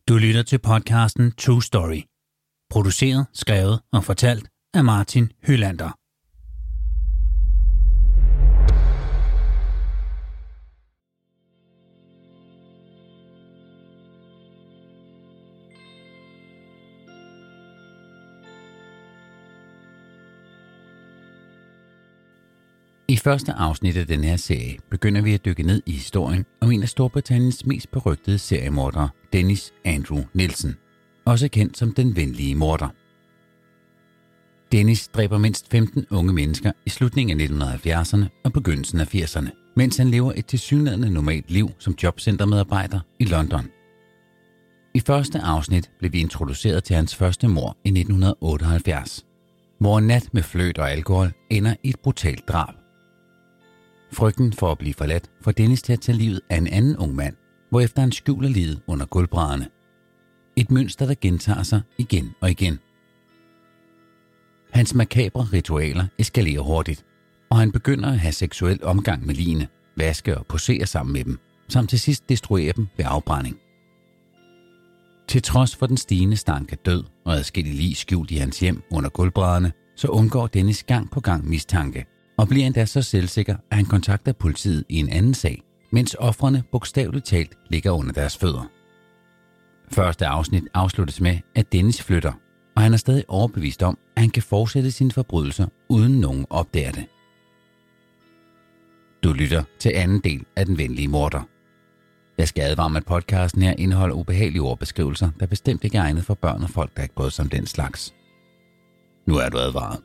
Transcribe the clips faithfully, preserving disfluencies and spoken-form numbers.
Du lytter til podcasten True Story. Produceret, skrevet og fortalt af Martin Hylander. I første afsnit af den her serie begynder vi at dykke ned i historien om en af Storbritanniens mest berygtede seriemordere, Dennis Andrew Nielsen, også kendt som den venlige morder. Dennis dræber mindst femten unge mennesker i slutningen af nitten halvfjerdserne og begyndelsen af firserne, mens han lever et tilsyneladende normalt liv som jobcentermedarbejder i London. I første afsnit blev vi introduceret til hans første mord i nitten otteoghalvfjerds, hvor en nat med fløjt og alkohol ender i et brutalt drab. Frygten for at blive forladt får Dennis til at tage livet af en anden ung mand, hvorefter han skjuler livet under gulvbrædderne. Et mønster, der gentager sig igen og igen. Hans makabre ritualer eskalerer hurtigt, og han begynder at have seksuel omgang med ligene, vaske og posere sammen med dem, samt til sidst destruere dem ved afbrænding. Til trods for den stigende stank af død og adskillige lig skjult i hans hjem under gulvbrædderne, så undgår Dennis gang på gang mistanke, og bliver endda så selvsikker, at han kontakter politiet i en anden sag, mens ofrene bogstaveligt talt ligger under deres fødder. Første afsnit afsluttes med, at Dennis flytter, og han er stadig overbevist om, at han kan fortsætte sine forbrydelser, uden nogen opdager det. Du lytter til anden del af Den venlige morder. Jeg skal advare med, at podcasten her indeholder ubehagelige ordbeskrivelser, der bestemt ikke er egnet for børn og folk, der ikke bryder sig om den slags. Nu er du advaret.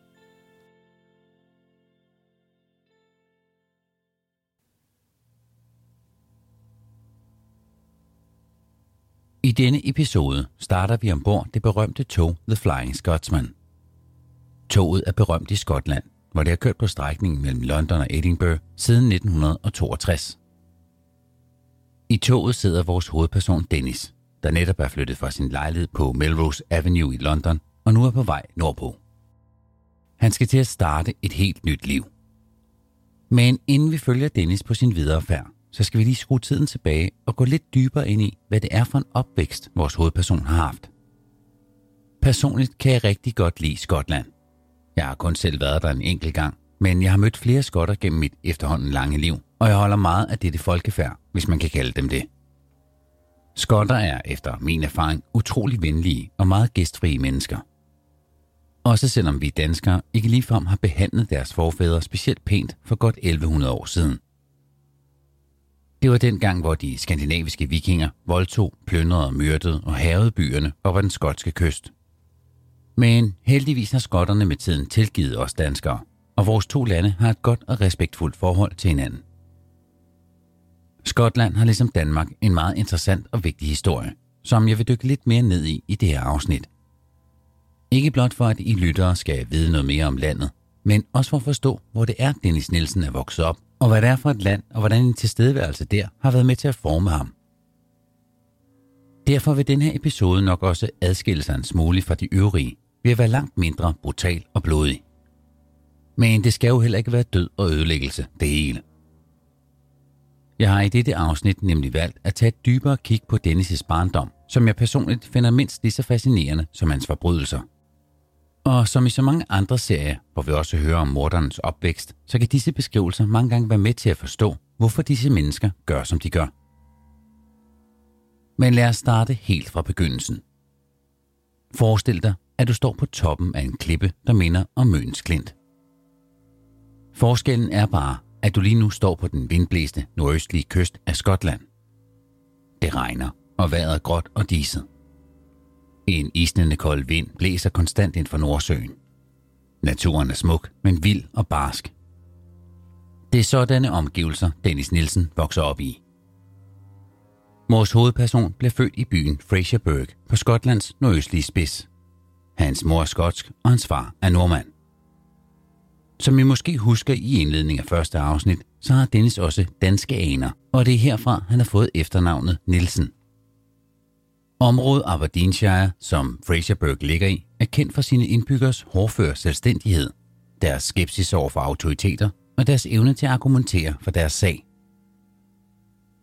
I denne episode starter vi ombord det berømte tog The Flying Scotsman. Toget er berømt i Skotland, hvor det har kørt på strækningen mellem London og Edinburgh siden nitten toogtres. I toget sidder vores hovedperson Dennis, der netop er flyttet fra sin lejlighed på Melrose Avenue i London og nu er på vej nordpå. Han skal til at starte et helt nyt liv. Men inden vi følger Dennis på sin videre færd, så skal vi lige skrue tiden tilbage og gå lidt dybere ind i, hvad det er for en opvækst, vores hovedperson har haft. Personligt kan jeg rigtig godt lide Skotland. Jeg har kun selv været der en enkelt gang, men jeg har mødt flere skotter gennem mit efterhånden lange liv, og jeg holder meget af dette folkefærd, hvis man kan kalde dem det. Skotter er, efter min erfaring, utrolig venlige og meget gæstfrie mennesker. Også selvom vi danskere ikke ligefrem har behandlet deres forfædre specielt pænt for godt elleve hundrede år siden. Det var den gang, hvor de skandinaviske vikinger voldtog, plyndrede og myrdede og hærgede byerne op ad den skotske kyst. Men heldigvis har skotterne med tiden tilgivet os danskere, og vores to lande har et godt og respektfuldt forhold til hinanden. Skotland har ligesom Danmark en meget interessant og vigtig historie, som jeg vil dykke lidt mere ned i i det her afsnit. Ikke blot for, at I lyttere skal vide noget mere om landet, men også for at forstå, hvor det er, Dennis Nielsen er vokset op, og hvad det er for et land, og hvordan en tilstedeværelse der har været med til at forme ham. Derfor vil den her episode nok også adskille sig en smule fra de øvrige, ved at være langt mindre brutal og blodig. Men det skal jo heller ikke være død og ødelæggelse, det hele. Jeg har i dette afsnit nemlig valgt at tage et dybere kig på Dennis' barndom, som jeg personligt finder mindst lige så fascinerende som hans forbrydelser. Og som i så mange andre serier, hvor vi også hører om mordernes opvækst, så kan disse beskrivelser mange gange være med til at forstå, hvorfor disse mennesker gør, som de gør. Men lad os starte helt fra begyndelsen. Forestil dig, at du står på toppen af en klippe, der minder om Møns Klint. Forskellen er bare, at du lige nu står på den vindblæste nordøstlige kyst af Skotland. Det regner, og vejret er gråt og diset. En isnende kold vind blæser konstant ind fra Nordsøen. Naturen er smuk, men vild og barsk. Det er sådanne omgivelser, Dennis Nielsen vokser op i. Vores hovedperson blev født i byen Fraserburgh på Skotlands nordøstlige spids. Hans mor er skotsk, og hans far er nordmand. Som I måske husker i indledningen af første afsnit, så har Dennis også danske aner, og det er herfra, han har fået efternavnet Nielsen. Området Aberdeenshire, som Fraserburgh ligger i, er kendt for sine indbyggers hårdføre selvstændighed, deres skepsis over for autoriteter og deres evne til at argumentere for deres sag.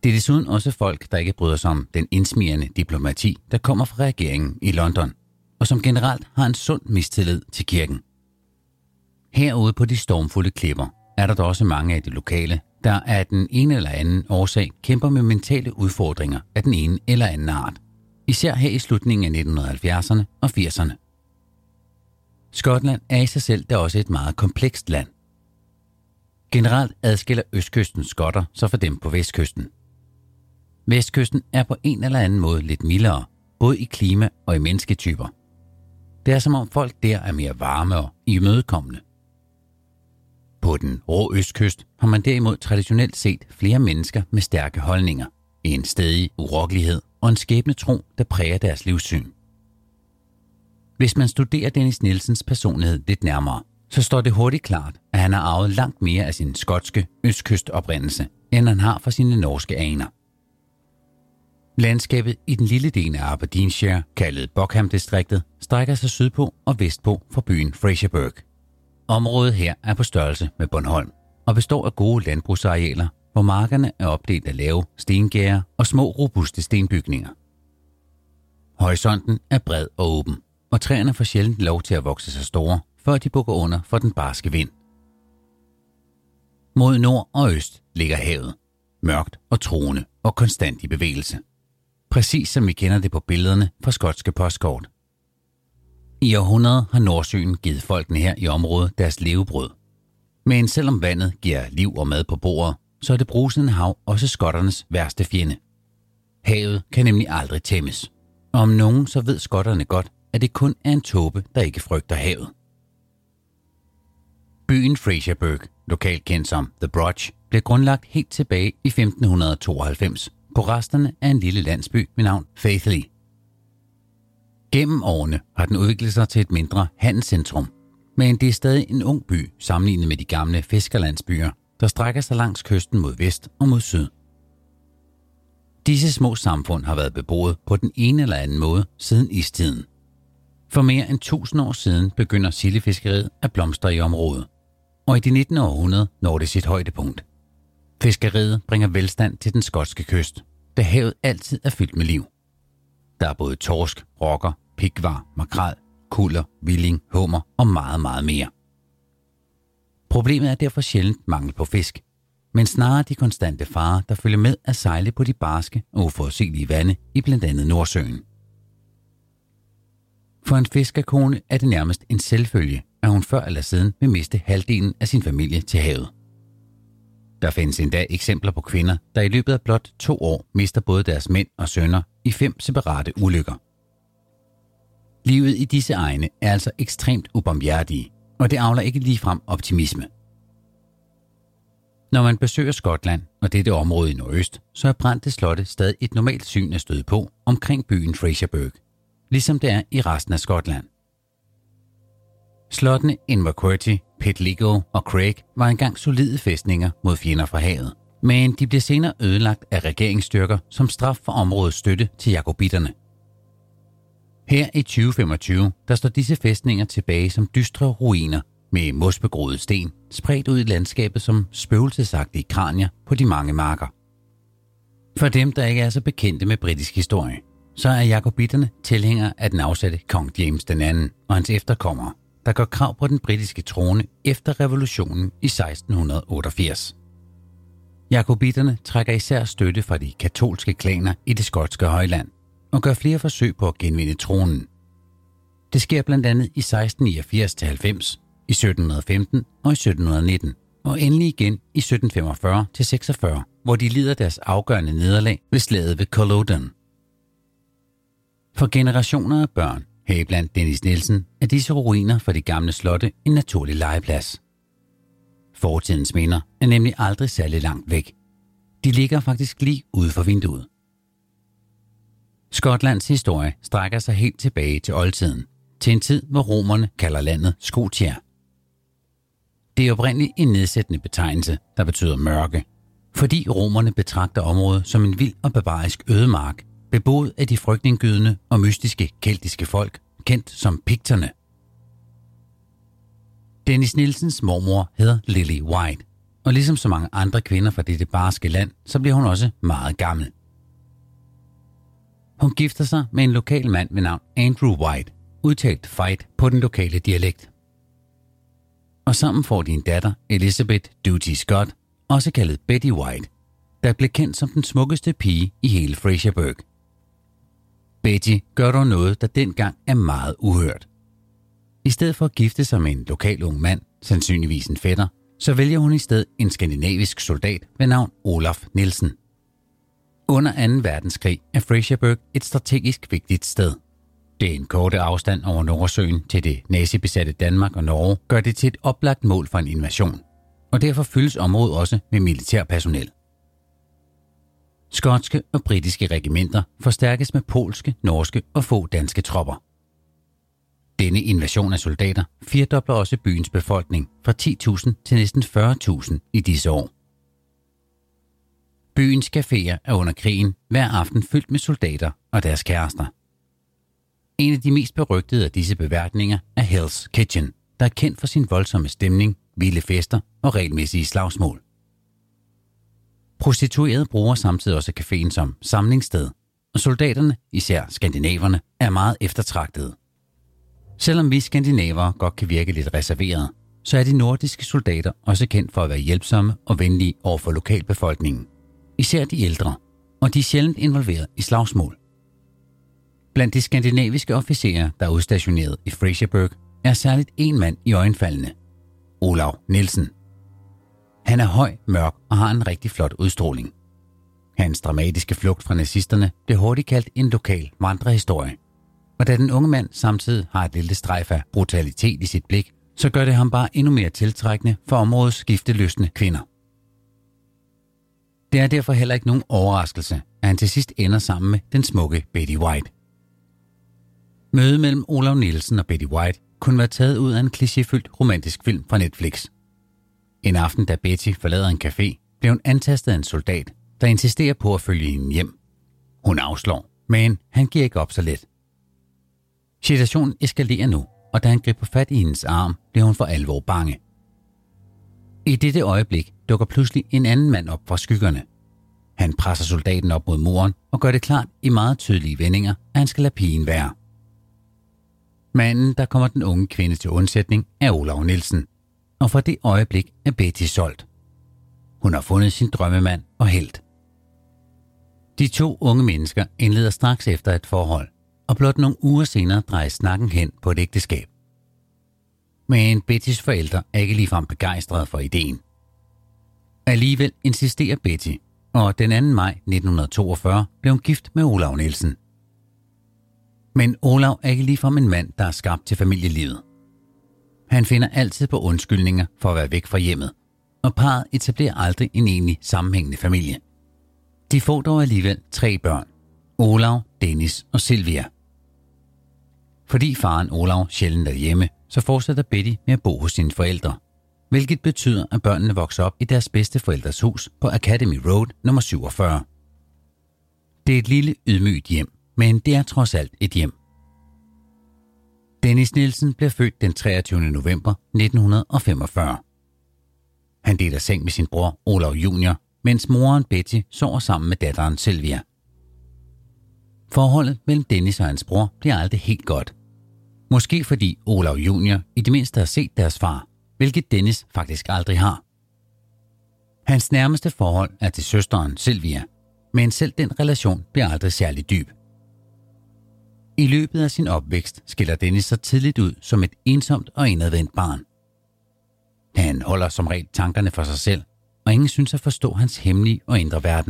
Det er desuden også folk, der ikke bryder sig om den indsmirrende diplomati, der kommer fra regeringen i London, og som generelt har en sund mistillid til kirken. Herude på de stormfulde klipper er der dog også mange af de lokale, der af den ene eller anden årsag kæmper med mentale udfordringer af den ene eller anden art, især her i slutningen af nitten halvfjerdserne og firserne. Skotland er i sig selv da også et meget komplekst land. Generelt adskiller østkystens skotter sig fra dem på vestkysten. Vestkysten er på en eller anden måde lidt mildere, både i klima og i mennesketyper. Det er som om folk der er mere varme og imødekommende. På den rå østkyst har man derimod traditionelt set flere mennesker med stærke holdninger, en stædig urokkelighed og en skæbnetro, der præger deres livssyn. Hvis man studerer Dennis Nilsens personlighed lidt nærmere, så står det hurtigt klart, at han har arvet langt mere af sin skotske østkystoprindelse, end han har fra sine norske aner. Landskabet i den lille del af Aberdeenshire, kaldet Buckham-distriktet, strækker sig sydpå og vestpå fra byen Fraserburgh. Området her er på størrelse med Bornholm og består af gode landbrugsarealer, hvor markerne er opdelt af lave stengærder og små robuste stenbygninger. Horisonten er bred og åben, og træerne får sjældent lov til at vokse sig store, før de bukker under for den barske vind. Mod nord og øst ligger havet, mørkt og truende og konstant i bevægelse. Præcis som vi kender det på billederne fra skotske postkort. I århundreder har Nordsøen givet folkene her i området deres levebrød. Men selvom vandet giver liv og mad på bordet, så er det brusende hav også skotternes værste fjende. Havet kan nemlig aldrig tæmmes. Og om nogen så ved skotterne godt, at det kun er en tåbe, der ikke frygter havet. Byen Fraserburgh, lokalt kendt som The Broch, blev grundlagt helt tilbage i femten tooghalvfems på resterne af en lille landsby med navn Faithley. Gennem årene har den udviklet sig til et mindre handelscentrum, men det er stadig en ung by sammenlignet med de gamle fiskerlandsbyer, der strækker sig langs kysten mod vest og mod syd. Disse små samfund har været beboet på den ene eller anden måde siden istiden. For mere end tusind år siden begynder sildefiskeriet at blomstre i området, og i det nittende århundrede når det sit højdepunkt. Fiskeriet bringer velstand til den skotske kyst, da havet altid er fyldt med liv. Der er både torsk, rokker, pikvar, makrel, kuller, villing, hummer og meget, meget mere. Problemet er derfor sjældent mangel på fisk, men snarere de konstante farer, der følger med at sejle på de barske og uforudsigelige vande i blandt andet Nordsøen. For en fiskerkone er det nærmest en selvfølge, at hun før eller siden vil miste halvdelen af sin familie til havet. Der findes endda eksempler på kvinder, der i løbet af blot to år mister både deres mænd og sønner i fem separate ulykker. Livet i disse egne er altså ekstremt ubarmhjertige, og det avler ikke ligefrem optimisme. Når man besøger Skotland og dette område i nordøst, så er brændte slotte stadig et normalt syn at støde på omkring byen Fraserburgh, ligesom det er i resten af Skotland. Slottene Inverquerty, Pidligo og Craig var engang solide fæstninger mod fjender fra havet, men de blev senere ødelagt af regeringsstyrker som straf for områdets støtte til jakobitterne. Her i tyve femogtyve, der står disse fæstninger tilbage som dystre ruiner med mosbegroede sten, spredt ud i landskabet som spøgelsesagtige kranier på de mange marker. For dem, der ikke er så bekendte med britisk historie, så er jakobitterne tilhængere af den afsatte kong James den anden og hans efterkommere, der gør krav på den britiske trone efter revolutionen i seksten otteogfirs. Jakobitterne trækker især støtte fra de katolske klaner i det skotske højland og gør flere forsøg på at genvinde tronen. Det sker blandt andet i seksten niogfirs til halvfems, i sytten femten og i sytten nitten, og endelig igen i sytten femogfyrre til seksogfyrre, hvor de lider deres afgørende nederlag ved slaget ved Culloden. For generationer af børn, heriblandt Dennis Nielsen, er disse ruiner for de gamle slotte en naturlig legeplads. Fortidens minder er nemlig aldrig særlig langt væk. De ligger faktisk lige ude for vinduet. Skotlands historie strækker sig helt tilbage til oldtiden, til en tid, hvor romerne kalder landet Scotia. Det er oprindeligt en nedsættende betegnelse, der betyder mørke, fordi romerne betragter området som en vild og barbarisk ødemark, beboet af de frygtindgydende og mystiske keltiske folk, kendt som pikterne. Dennis Nielsens mormor hedder Lily White, og ligesom så mange andre kvinder fra dette barske land, så bliver hun også meget gammel. Hun gifter sig med en lokal mand ved navn Andrew White, udtalt Fight på den lokale dialekt. Og sammen får de en datter, Elizabeth Duty Scott, også kaldet Betty White, der blev kendt som den smukkeste pige i hele Fraserburgh. Betty gør dog noget, der dengang er meget uhørt. I stedet for at gifte sig med en lokal ung mand, sandsynligvis en fætter, så vælger hun i stedet en skandinavisk soldat ved navn Olaf Nielsen. Under anden verdenskrig er Fraserburgh et strategisk vigtigt sted. Det er en korte afstand over Nordsøen til det nazibesatte Danmark og Norge, gør det til et oplagt mål for en invasion, og derfor fyldes området også med militærpersonel. Skotske og britiske regimenter forstærkes med polske, norske og få danske tropper. Denne invasion af soldater firdobler også byens befolkning fra ti tusind til næsten fyrre tusind i disse år. Byens caféer er under krigen hver aften fyldt med soldater og deres kærester. En af de mest berygtede af disse beværtninger er Hell's Kitchen, der er kendt for sin voldsomme stemning, vilde fester og regelmæssige slagsmål. Prostituerede bruger samtidig også caféen som samlingssted, og soldaterne, især skandinaverne, er meget eftertragtede. Selvom vi skandinavere godt kan virke lidt reserverede, så er de nordiske soldater også kendt for at være hjælpsomme og venlige over for lokalbefolkningen. Især de ældre, og de er sjældent involveret i slagsmål. Blandt de skandinaviske officerer, der er udstationeret i Fraserburgh, er særligt en mand i øjenfaldene, Olav Nielsen. Han er høj, mørk og har en rigtig flot udstråling. Hans dramatiske flugt fra nazisterne blev hurtigt kaldt en lokal vandrehistorie. Og da den unge mand samtidig har et lille strejf af brutalitet i sit blik, så gør det ham bare endnu mere tiltrækkende for områdets skiftelystne kvinder. Det er derfor heller ikke nogen overraskelse, at han til sidst ender sammen med den smukke Betty White. Mødet mellem Olav Nielsen og Betty White kunne være taget ud af en klichéfyldt romantisk film fra Netflix. En aften, da Betty forlader en café, bliver hun antastet af en soldat, der insisterer på at følge hende hjem. Hun afslår, men han giver ikke op så let. Situationen eskalerer nu, og da han griber fat i hendes arm, bliver hun for alvor bange. I dette øjeblik dukker pludselig en anden mand op fra skyggerne. Han presser soldaten op mod muren og gør det klart i meget tydelige vendinger, at han skal lade pigen være. Manden, der kommer den unge kvinde til undsætning, er Olav Nielsen, og fra det øjeblik er Betty solgt. Hun har fundet sin drømmemand og helt. De to unge mennesker indleder straks efter et forhold, og blot nogle uger senere drejer snakken hen på et ægteskab. Men Bettys forældre er ikke ligefrem begejstrede for ideen. Alligevel insisterer Betty, og den anden maj nitten toogfyrre blev hun gift med Olav Nielsen. Men Olav er ikke ligefrem en mand, der er skabt til familielivet. Han finder altid på undskyldninger for at være væk fra hjemmet, og parret etablerer aldrig en egentlig sammenhængende familie. De får dog alligevel tre børn, Olav, Dennis og Silvia. Fordi faren Olav sjældent er hjemme, så fortsætter Betty med at bo hos sine forældre, hvilket betyder, at børnene vokser op i deres bedste forældres hus på Academy Road nummer syvogfyrre. Det er et lille ydmygt hjem, men det er trods alt et hjem. Dennis Nielsen blev født den treogtyvende november nitten femogfyrre. Han deler seng med sin bror Olav junior, mens moren Betty sover sammen med datteren Silvia. Forholdet mellem Dennis og hans bror bliver aldrig helt godt. Måske fordi Olav junior i det mindste har set deres far, hvilket Dennis faktisk aldrig har. Hans nærmeste forhold er til søsteren Silvia, men selv den relation bliver aldrig særlig dyb. I løbet af sin opvækst skiller Dennis sig tidligt ud som et ensomt og indadvendt barn. Han holder som regel tankerne for sig selv, og ingen synes at forstå hans hemmelige og indre verden.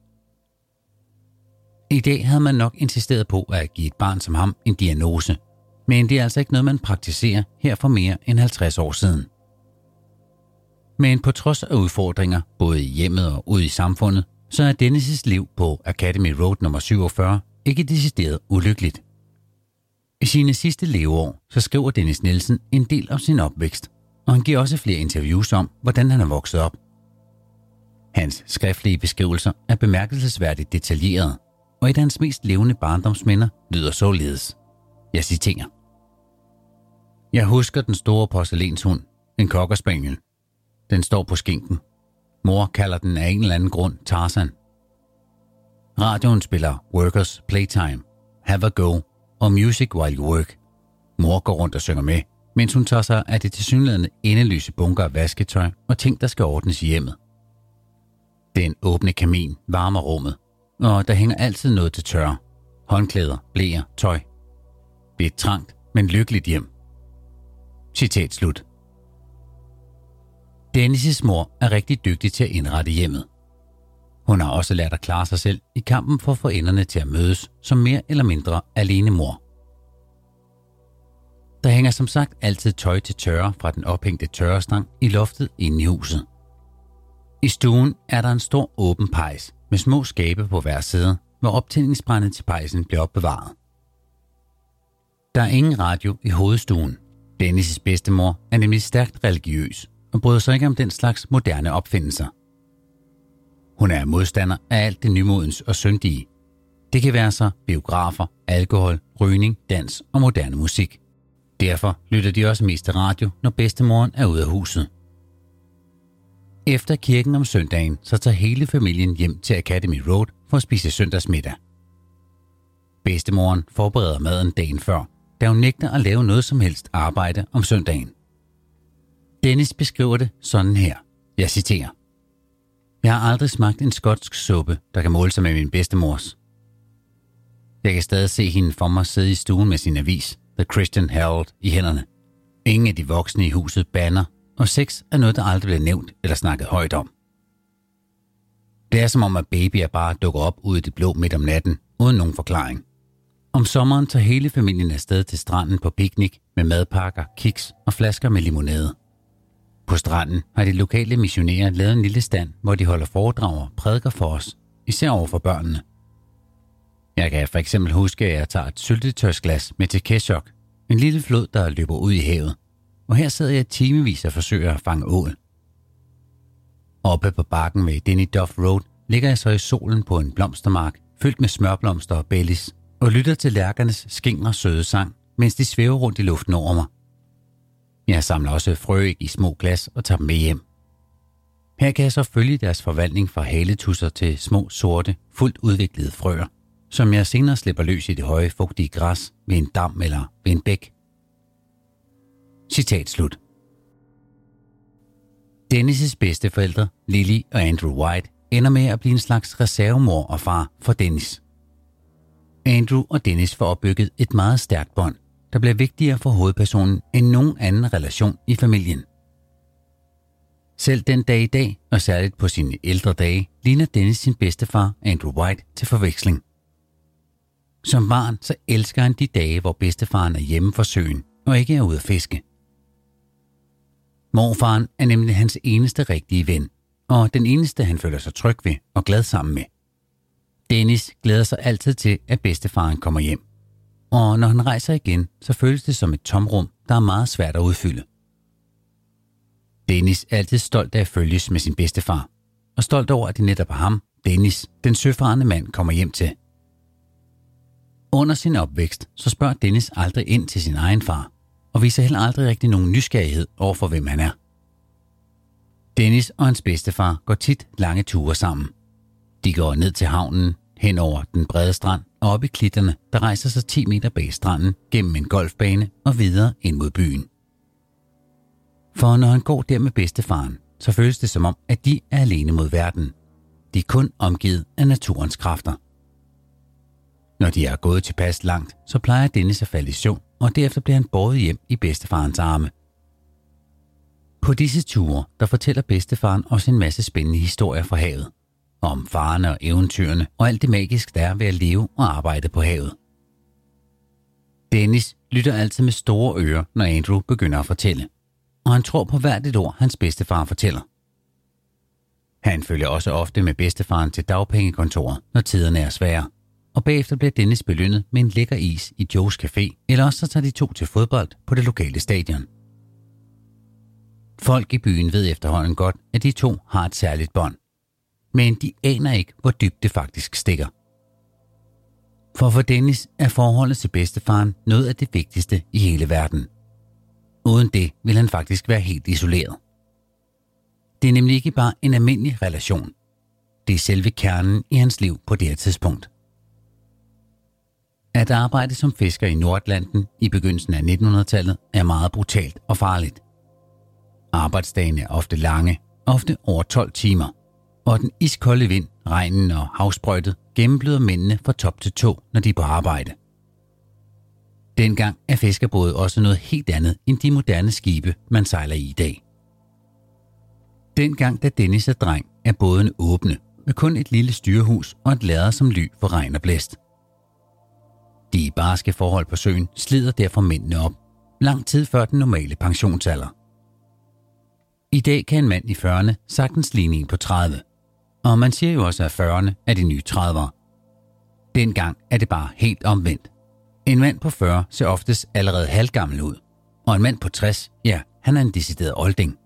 I dag havde man nok insisteret på at give et barn som ham en diagnose, men det er altså ikke noget, man praktiserer her for mere end halvtreds år siden. Men på trods af udfordringer, både i hjemmet og ude i samfundet, så er Dennis' liv på Academy Road nummer syvogfyrre ikke decideret ulykkeligt. I sine sidste leveår, så skriver Dennis Nielsen en del om sin opvækst, og han giver også flere interviews om, hvordan han er vokset op. Hans skriftlige beskrivelser er bemærkelsesværdigt detaljerede, og et af hans mest levende barndomsminder lyder således. Jeg citerer. Jeg husker den store porcelænshund, en cocker spaniel. Den står på skinken. Mor kalder den af en eller anden grund Tarzan. Radioen spiller Workers Playtime, Have a Go og Music While You Work. Mor går rundt og synger med, mens hun tager sig af det tilsyneladende endeløse bunker af vasketøj og ting, der skal ordnes i hjemmet. Den åbne kamin varmer rummet, og der hænger altid noget til tørre. Håndklæder, bleer, tøj. Det er et trangt, men lykkeligt hjem. Citat slut. Dennis' mor er rigtig dygtig til at indrette hjemmet. Hun har også lært at klare sig selv i kampen for at få enderne til at mødes som mere eller mindre alene mor. Der hænger som sagt altid tøj til tørre fra den ophængte tørrestang i loftet inde i huset. I stuen er der en stor åben pejs med små skabe på hver side, hvor optændingsbrændet til pejsen bliver opbevaret. Der er ingen radio i hovedstuen. Dennis' bedstemor er nemlig stærkt religiøs og bryder sig ikke om den slags moderne opfindelser. Hun er modstander af alt det nymodens og syndige. Det kan være så biografer, alkohol, rygning, dans og moderne musik. Derfor lytter de også mest til radio, når bedstemoren er ude af huset. Efter kirken om søndagen, så tager hele familien hjem til Academy Road for at spise søndagsmiddag. Bedstemoren forbereder maden dagen før, da hun nægter at lave noget som helst arbejde om søndagen. Dennis beskriver det sådan her. Jeg citerer. Jeg har aldrig smagt en skotsk suppe, der kan måle sig med min bedstemors. Jeg kan stadig se hende for mig sidde i stuen med sin avis, The Christian Herald, i hænderne. Ingen af de voksne i huset bander, og sex er noget, der aldrig bliver nævnt eller snakket højt om. Det er som om, at babyer bare dukker op ude i det blå midt om natten, uden nogen forklaring. Om sommeren tager hele familien afsted til stranden på piknik med madpakker, kiks og flasker med limonade. På stranden har de lokale missionærer lavet en lille stand, hvor de holder foredrag og prædiker for os, især over for børnene. Jeg kan for eksempel huske, at jeg tager et syltetøjsglas med til Keshok, en lille flod, der løber ud i havet, og her sidder jeg timevis og forsøger at fange ål. Oppe på bakken ved Denny Duff Road ligger jeg så i solen på en blomstermark, fyldt med smørblomster og bellis, og lytter til lærkernes skingre søde sang, mens de svæver rundt i luften over mig. Jeg samler også frøæg i små glas og tager dem med hjem. Her kan jeg så følge deres forvandling fra haletusser til små, sorte, fuldt udviklede frøer, som jeg senere slipper løs i det høje, fugtige græs ved en dam eller ved en bæk. Citat slut. Dennis' bedsteforældre, Lily og Andrew White, ender med at blive en slags reservemor og far for Dennis. Andrew og Dennis får opbygget et meget stærkt bånd, der bliver vigtigere for hovedpersonen end nogen anden relation i familien. Selv den dag i dag, og særligt på sine ældre dage, ligner Dennis sin bedstefar, Andrew White, til forveksling. Som barn så elsker han de dage, hvor bedstefaren er hjemme for søen og ikke er ude at fiske. Morfaren er nemlig hans eneste rigtige ven, og den eneste, han føler sig tryg ved og glad sammen med. Dennis glæder sig altid til, at bedstefaren kommer hjem. Og når han rejser igen, så føles det som et tomrum, der er meget svært at udfylde. Dennis er altid stolt af at følges med sin bedstefar, og stolt over, at det netop er ham, Dennis, den søfarende mand, kommer hjem til. Under sin opvækst, så spørger Dennis aldrig ind til sin egen far, og viser heller aldrig rigtig nogen nysgerrighed over for, hvem han er. Dennis og hans bedstefar går tit lange ture sammen. De går ned til havnen, hen over den brede strand og op i klitterne, der rejser sig ti meter bag stranden, gennem en golfbane og videre ind mod byen. For når han går der med bedstefaren, så føles det som om, at de er alene mod verden. De er kun omgivet af naturens kræfter. Når de er gået tilpas langt, så plejer Dennis at falde i søvn, og derefter bliver han båret hjem i bedstefarens arme. På disse ture, der fortæller bedstefaren også en masse spændende historier fra havet. Om farerne og eventyrene og alt det magiske, der er ved at leve og arbejde på havet. Dennis lytter altid med store ører, når Andrew begynder at fortælle, og han tror på hvert et ord, hans bedstefar fortæller. Han følger også ofte med bedstefaren til dagpengekontoret, når tiderne er svære, og bagefter bliver Dennis belønnet med en lækker is i Joes Café, eller også så tager de to til fodbold på det lokale stadion. Folk i byen ved efterhånden godt, at de to har et særligt bånd, men de aner ikke, hvor dybt det faktisk stikker. For for Dennis er forholdet til bedstefaren noget af det vigtigste i hele verden. Uden det vil han faktisk være helt isoleret. Det er nemlig ikke bare en almindelig relation. Det er selve kernen i hans liv på det her tidspunkt. At arbejde som fisker i Nordatlanten i begyndelsen af nittenhundredetallet er meget brutalt og farligt. Arbejdsdagen er ofte lange, ofte over tolv timer, og den iskolde vind, regnen og havsprøjtet gennembløder mændene fra top til tå, når de er på arbejde. Dengang er fiskerbåde også noget helt andet end de moderne skibe, man sejler i i dag. Dengang, da Dennis er dreng, er bådene åbne, med kun et lille styrehus og et lærred som ly for regn og blæst. De barske forhold på søen slider derfor mændene op, lang tid før den normale pensionsalder. I dag kan en mand i fyrrerne sagtens ligne en på tredive, og man siger jo også, at fyrrerne er de nye tredivere. Dengang er det bare helt omvendt. En mand på fyrre ser oftest allerede halvgammel ud, og en mand på tres, ja, han er en decideret olding.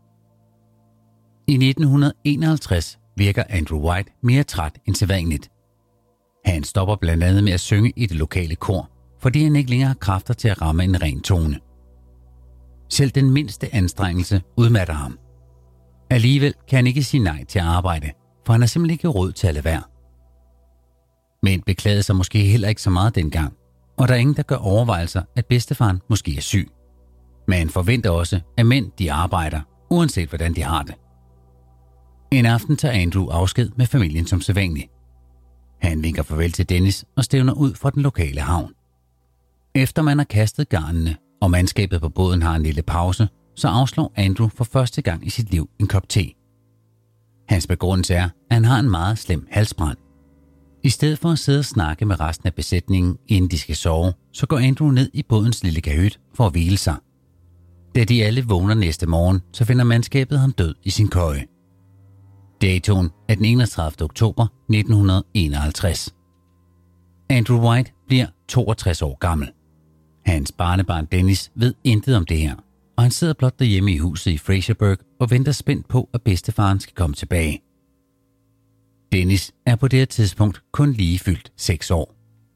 I nitten enoghalvtreds virker Andrew White mere træt end sædvanligt. Han stopper blandt andet med at synge i det lokale kor, fordi han ikke længere har kræfter til at ramme en ren tone. Selv den mindste anstrengelse udmatter ham. Alligevel kan han ikke sige nej til at arbejde, for han har simpelthen ikke råd til at lade være. Men beklagede sig måske heller ikke så meget dengang, og der er ingen, der gør overvejelser, at bedstefaren måske er syg. Men han forventer også, at mænd de arbejder, uanset hvordan de har det. En aften tager Andrew afsked med familien som sædvanligt. Han vinker farvel til Dennis og stævner ud fra den lokale havn. Efter man har kastet garnene, og mandskabet på båden har en lille pause, så afslår Andrew for første gang i sit liv en kop te. Hans begrundelse er, at han har en meget slem halsbrand. I stedet for at sidde og snakke med resten af besætningen, inden de skal sove, så går Andrew ned i bådens lille kahyt for at hvile sig. Da de alle vågner næste morgen, så finder mandskabet ham død i sin køje. Datoen er den enogtredivte oktober nitten enoghalvtreds. Andrew White bliver toogtres år gammel. Hans barnebarn Dennis ved intet om det her, og han sidder blot derhjemme i huset i Fraserburgh og venter spændt på, at bedstefaren skal komme tilbage. Dennis er på det her tidspunkt kun lige fyldt seks år.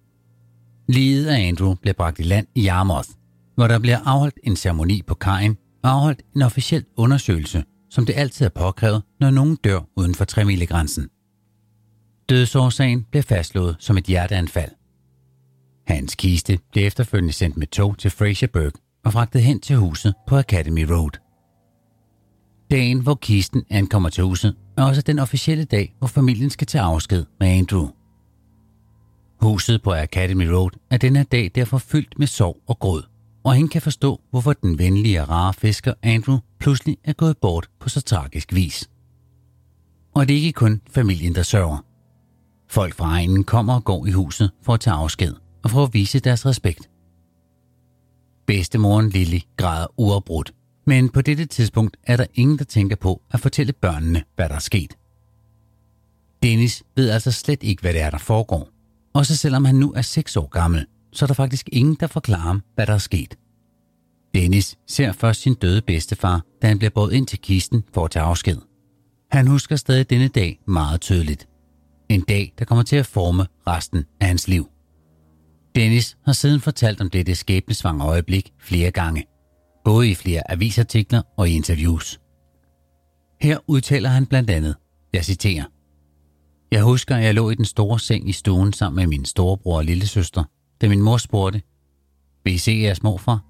Liget af Andrew bliver bragt i land i Yarmouth, hvor der bliver afholdt en ceremoni på kajen og afholdt en officiel undersøgelse, som det altid er påkrævet, når nogen dør uden for tre milegrænsen. Dødsårsagen bliver fastslået som et hjerteanfald. Hans kiste blev efterfølgende sendt med tog til Fraserburgh og fragtet hen til huset på Academy Road. Dagen, hvor kisten ankommer til huset, er også den officielle dag, hvor familien skal tage afsked med Andrew. Huset på Academy Road er denne dag derfor fyldt med sorg og gråd, og ingen kan forstå, hvorfor den venlige og rare fisker Andrew pludselig er gået bort på så tragisk vis. Og det er ikke kun familien, der sørger. Folk fra egnen kommer og går i huset for at tage afsked og for at vise deres respekt. Bedstemoren Lily græder uafbrudt, men på dette tidspunkt er der ingen, der tænker på at fortælle børnene, hvad der er sket. Dennis ved altså slet ikke, hvad det er, der foregår. Også selvom han nu er seks år gammel, så er der faktisk ingen, der forklarer ham, hvad der er sket. Dennis ser først sin døde bedstefar, da han bliver båret ind til kisten for at tage afsked. Han husker stadig denne dag meget tydeligt. En dag, der kommer til at forme resten af hans liv. Dennis har siden fortalt om dette skæbnesvangre øjeblik flere gange, både i flere avisartikler og i interviews. Her udtaler han blandt andet, jeg citerer: Jeg husker, at jeg lå i den store seng i stuen sammen med min storebror og lillesøster, da min mor spurgte, vil I se jeres morfar?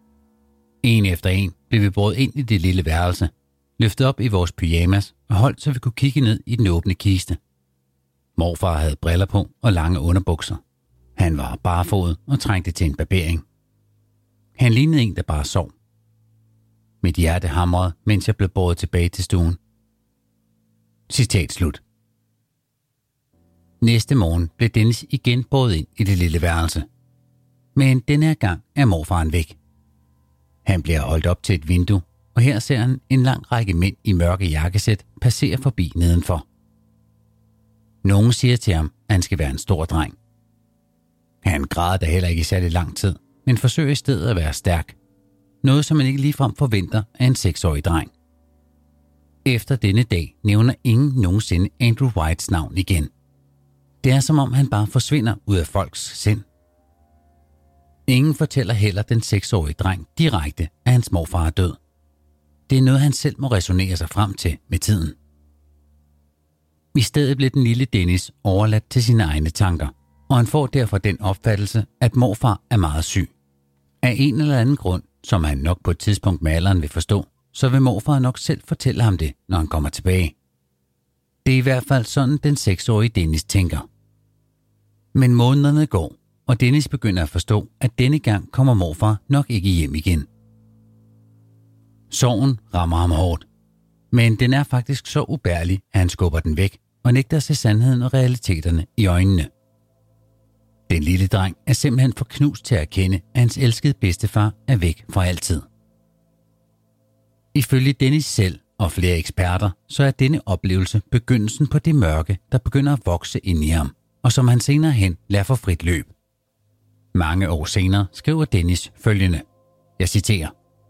En efter en blev vi båret ind i det lille værelse, løftet op i vores pyjamas og holdt, så vi kunne kigge ned i den åbne kiste. Morfar havde briller på og lange underbukser. Han var barefodet og trængte til en barbering. Han lignede en, der bare sov. Mit hjerte hamrede, mens jeg blev båret tilbage til stuen. Citat slut. Næste morgen blev Dennis igen båret ind i det lille værelse. Men denne gang er morfaren væk. Han bliver holdt op til et vindue, og her ser han en lang række mænd i mørke jakkesæt passere forbi nedenfor. Nogen siger til ham, at han skal være en stor dreng. Han græder da heller ikke i særlig lang tid, men forsøger i stedet at være stærk. Noget, som man ikke ligefrem forventer af en seksårig dreng. Efter denne dag nævner ingen nogensinde Andrew Whites navn igen. Det er som om han bare forsvinder ud af folks sind. Ingen fortæller heller den seksårige dreng direkte, at hans morfar er død. Det er noget, han selv må resonere sig frem til med tiden. I stedet blev den lille Dennis overladt til sine egne tanker, og han får derfor den opfattelse, at morfar er meget syg. Af en eller anden grund, som han nok på et tidspunkt med alderen vil forstå, så vil morfar nok selv fortælle ham det, når han kommer tilbage. Det er i hvert fald sådan, den seksårige Dennis tænker. Men månederne går, og Dennis begynder at forstå, at denne gang kommer morfar nok ikke hjem igen. Sorgen rammer ham hårdt, men den er faktisk så ubærlig, at han skubber den væk og nægter at se sandheden og realiteterne i øjnene. Den lille dreng er simpelthen for knust til at erkende, at hans elskede bedstefar er væk for altid. Ifølge Dennis selv og flere eksperter, så er denne oplevelse begyndelsen på det mørke, der begynder at vokse ind i ham, og som han senere hen lader for frit løb. Mange år senere skriver Dennis følgende, jeg citerer: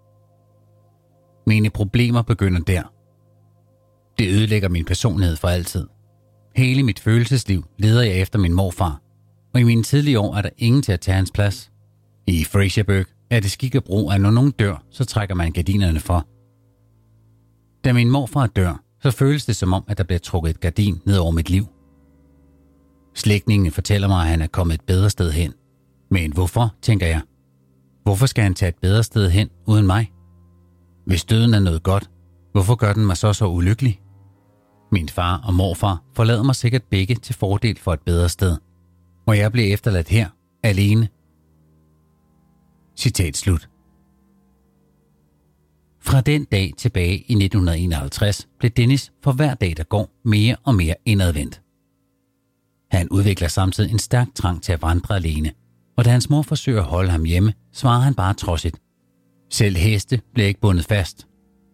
Mine problemer begynder der. Det ødelægger min personlighed for altid. Hele mit følelsesliv leder jeg efter min morfar, og i mine tidlige år er der ingen til at tage hans plads. I Fraserburgh er det skik og brug, at når nogen dør, så trækker man gardinerne for. Da min morfar dør, så føles det som om, at der bliver trukket et gardin ned over mit liv. Slægtningene fortæller mig, at han er kommet et bedre sted hen. Men hvorfor, tænker jeg? Hvorfor skal han tage et bedre sted hen uden mig? Hvis døden er noget godt, hvorfor gør den mig så så ulykkelig? Min far og morfar forlader mig sikkert begge til fordel for et bedre sted, og jeg bliver efterladt her, alene. Citat slut. Fra den dag tilbage i nitten enoghalvtreds blev Dennis for hver dag, der går, mere og mere indadvendt. Han udvikler samtidig en stærk trang til at vandre alene, og da hans mor forsøger at holde ham hjemme, svarer han bare trodsigt. Selv heste bliver ikke bundet fast.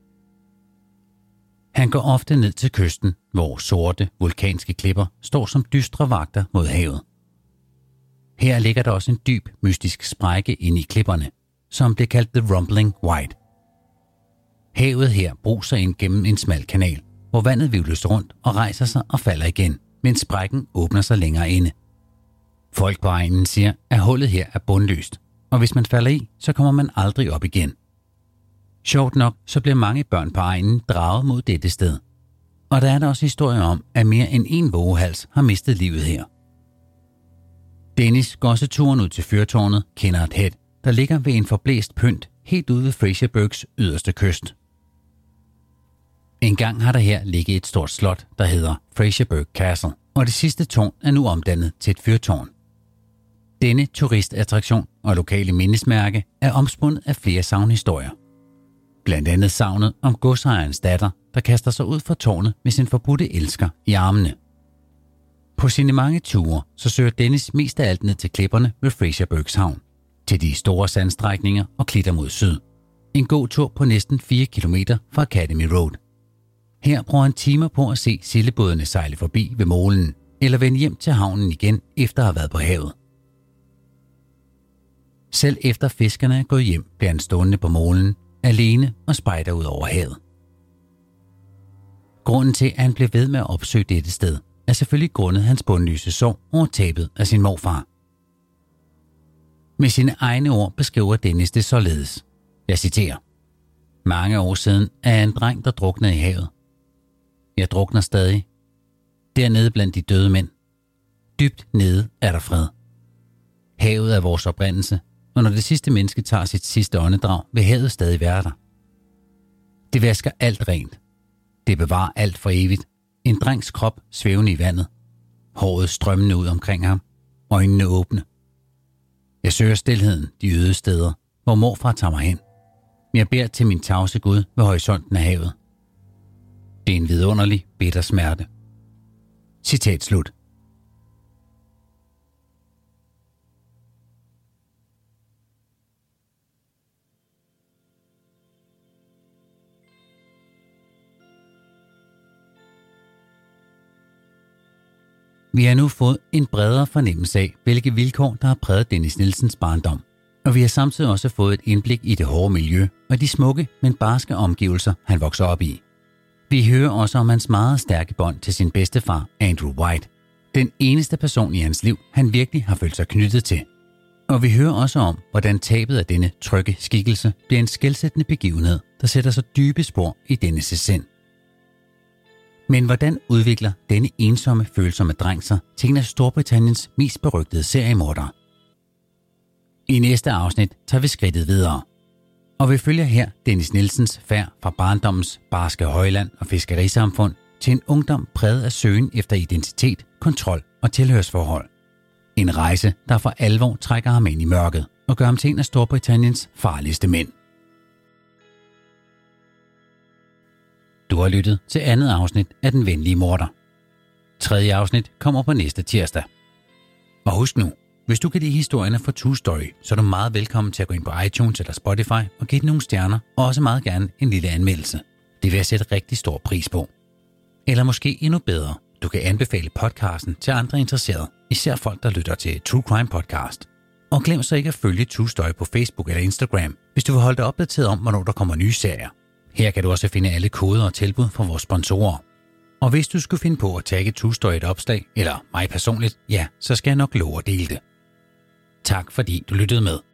Han går ofte ned til kysten, hvor sorte, vulkanske klipper står som dystre vagter mod havet. Her ligger der også en dyb, mystisk sprække inde i klipperne, som bliver kaldt The Rumbling White. Havet her bruser ind gennem en smal kanal, hvor vandet hvirvles rundt og rejser sig og falder igen, mens sprækken åbner sig længere inde. Folk på egnen siger, at hullet her er bundløst, og hvis man falder i, så kommer man aldrig op igen. Sjovt nok, så bliver mange børn på egnen draget mod dette sted. Og der er der også historier om, at mere end en vågehals har mistet livet her. Dennis går også turen ud til fyrtårnet Kinnaird Head, der ligger ved en forblæst pynt helt ude ved Fraserburghs yderste kyst. En gang har der her ligget et stort slot, der hedder Fraserburgh Castle, og det sidste tårn er nu omdannet til et fyrtårn. Denne turistattraktion og lokale mindesmærke er omspundet af flere sagnhistorier. Blandt andet sagnet om godsejerens datter, der kaster sig ud fra tårnet med sin forbudte elsker i armene. På sine mange ture, så søger Dennis mest af alt ned til klipperne ved Fraserburghs havn, til de store sandstrækninger og klitter mod syd. En god tur på næsten fire kilometer fra Academy Road. Her bruger han timer på at se sildebådene sejle forbi ved molen, eller vende hjem til havnen igen efter at have været på havet. Selv efter fiskerne er gået hjem, bliver han stående på molen, alene og spejder ud over havet. Grunden til, at han blev ved med at opsøge dette sted, er selvfølgelig grundet hans bundløse sorg over tabet af sin morfar. Med sine egne ord beskriver Dennis det således. Jeg citerer: Mange år siden er jeg en dreng, der druknede i havet. Jeg drukner stadig. Dernede blandt de døde mænd. Dybt nede er der fred. Havet er vores oprindelse, og når det sidste menneske tager sit sidste åndedrag, vil havet stadig være der. Det vasker alt rent. Det bevarer alt for evigt. En drengs krop svævende i vandet. Håret strømmende ud omkring ham. Øjnene åbne. Jeg søger stilheden, de øde steder, hvor morfar tager mig hen. Jeg beder til min tavse Gud ved horisonten af havet. Det er en vidunderlig, bitter smerte. Citat slut. Vi har nu fået en bredere fornemmelse af, hvilke vilkår, der har præget Dennis Nielsens barndom. Og vi har samtidig også fået et indblik i det hårde miljø og de smukke, men barske omgivelser, han vokser op i. Vi hører også om hans meget stærke bånd til sin bedstefar, Andrew White. Den eneste person i hans liv, han virkelig har følt sig knyttet til. Og vi hører også om, hvordan tabet af denne trygge skikkelse bliver en skelsættende begivenhed, der sætter så dybe spor i dennes sind. Men hvordan udvikler denne ensomme, følsomme dreng sig til en af Storbritanniens mest berygtede seriemordere? I næste afsnit tager vi skridtet videre, og vi følger her Dennis Nielsens færd fra barndommens barske højland og fiskerisamfund til en ungdom præget af søgen efter identitet, kontrol og tilhørsforhold. En rejse, der for alvor trækker ham ind i mørket og gør ham til en af Storbritanniens farligste mænd. Du har lyttet til andet afsnit af Den Venlige Morder. Tredje afsnit kommer på næste tirsdag. Og husk nu, hvis du kan lide historierne fra True Story, så er du meget velkommen til at gå ind på iTunes eller Spotify og give den nogle stjerner, og også meget gerne en lille anmeldelse. Det vil jeg sætte rigtig stor pris på. Eller måske endnu bedre, du kan anbefale podcasten til andre interesserede, især folk, der lytter til True Crime Podcast. Og glem så ikke at følge True Story på Facebook eller Instagram, hvis du vil holde dig opdateret om, hvornår der kommer nye serier. Her kan du også finde alle koder og tilbud fra vores sponsorer. Og hvis du skulle finde på at tagge True Story et opslag, eller mig personligt, ja, så skal jeg nok love at dele det. Tak fordi du lyttede med.